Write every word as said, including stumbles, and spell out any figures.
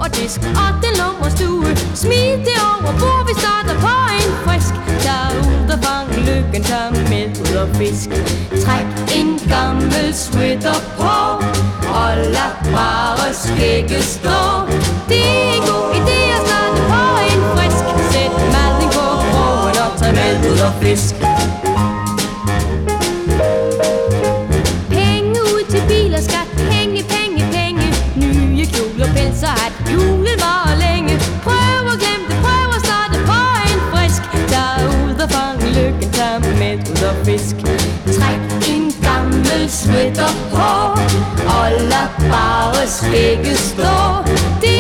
disk og den lummerstue. Smid det over bord, vi starter på en frisk. Der ud og fang lykken, tør med ud og fisk. Træk en gammel sweater på og lad bare skægget stå. Det er en god idé at starte på en frisk. Sæt maling på krogen og tag med ud og fisk. Penge ud til bil og skat. Penge, penge, penge. Nye kjoler, pels og hat. Julen var længe. Prøv at glemme det, prøv at starte på en frisk. Tag ud og fang lykken, tag med ud og fisk. Træk en gammel sweater på og lad bare skægget stå. Det